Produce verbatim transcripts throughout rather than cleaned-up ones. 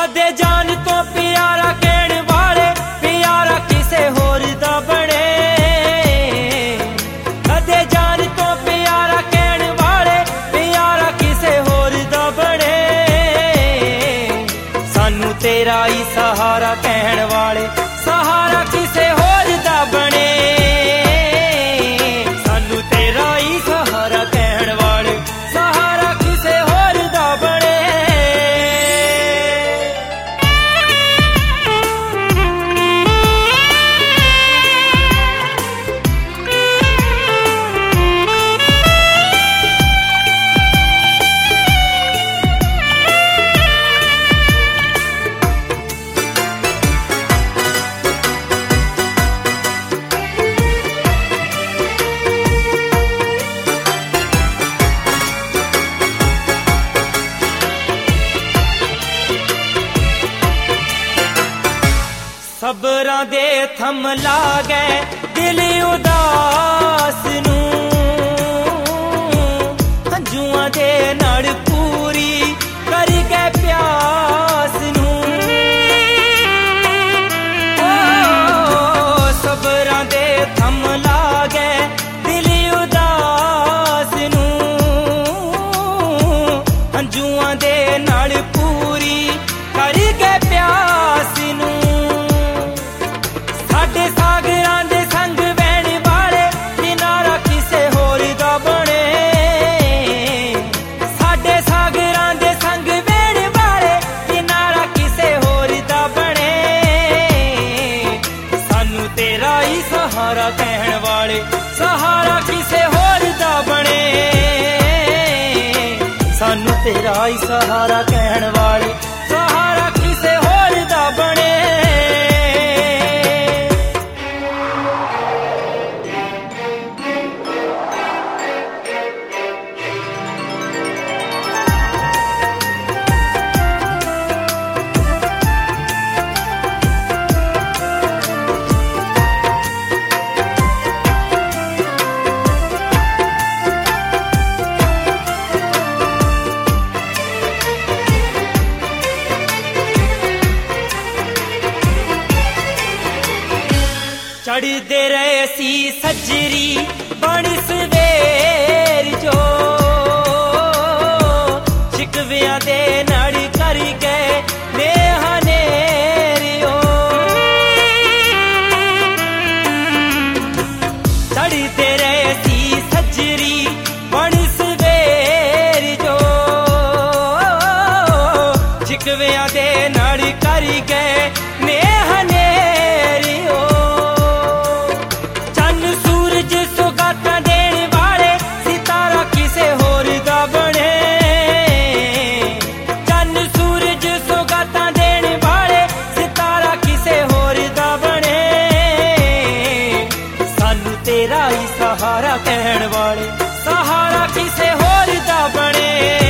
कदे जान तो प्यारा कहण वाले प्यारा किसे होर दा बने। कदे जान तो प्यारा कहण वाले प्यारा किसे होर दा बने। सानू तेरा ही सहारा कहण वाले सहारा किसे होर दा बने। सानू तेरा ही सहारा कहण वाले सहारा किसे होर दा बने। सबरां दे थम ला गए दिल उदास नू। हंजुआं दे नाल पूरी कर गए प्यास नू। ओ सबरां दे थम ला गए दिल उदास नू। हंजुआं दे नाल पूरी कर गए प्यास नू। साडे सागरां दे संग बहण वाले किनारा किसे होर दा बने। साडे सागरां दे संग बहण वाले किनारा किसे होर दा बने। सानू तेरा ही सहारा कहण वाले सहारा किसे होर दा बने। सानू तेरा ही सहारा कहण वाले सहारा किसे होर दा बने। चढ़दे रहे सी सजरी बण सवेर जो। शिकवियां दे नाल कर गए नेहा नेरियो। चढ़दे रहे सी सजरी बण सवेर जो। शिकवियां दे नाल कर गए नेहा नेरियो। सौगातां देण वाले सितारा किसे होर दा बने। चन्न सूरज सौगातां देण वाले सितारा किसे होर दा बने। सानू तेरा ही सहारा कहण वाले सहारा किसे होर दा बने।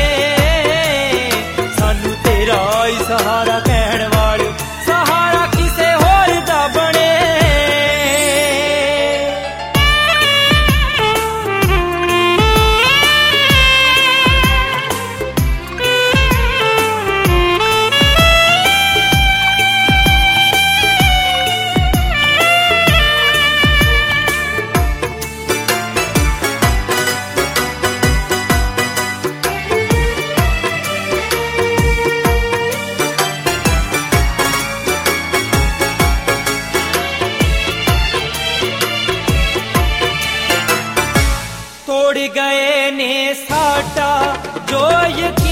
सानू तेरा ही सहारा कहण वाले सहारा किसे होर दा बने। तोड़ गए ने साडा जो यकीन